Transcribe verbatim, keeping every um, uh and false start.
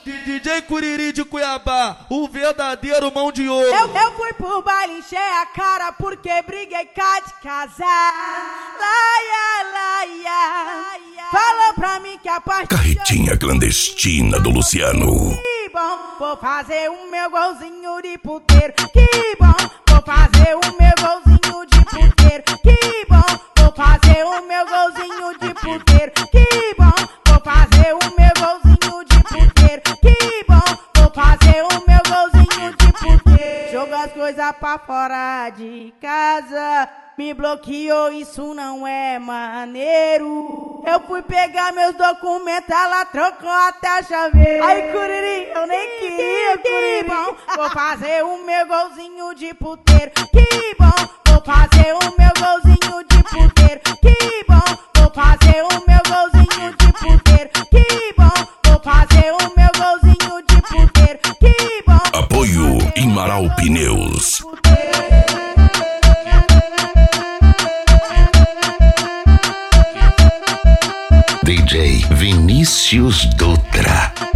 D J Curiri de Cuiabá, o verdadeiro mão de ouro. Eu, eu fui pro baile, encher a cara porque briguei cá de casar. Laia, laia, falou pra mim que a parte Carretinha clandestina do Luciano. Que bom, vou fazer o meu golzinho de puteiro. Que bom, vou fazer o meu golzinho de puteiro. Que bom, vou fazer o meu golzinho de puteiro. Que bom, vou fazer o meu golzinho de puteiro. Que bom, vou fazer o meu golzinho de puteiro. Joga as coisas pra fora de casa. Me bloqueou, isso não é maneiro. Eu fui pegar meus documentos, ela trocou até a chaveira. Ai, Curiri, eu nem queria, Curiri. Que bom, vou fazer o meu golzinho de puteiro. Que bom, vou fazer o meu golzinho de puteiro. Que bom, vou fazer o meu golzinho de puteiro. Que bom, vou fazer o meu golzinho de puteiro. Que bom. Apoio Imaral Pneus. D J Vinícius Dutra.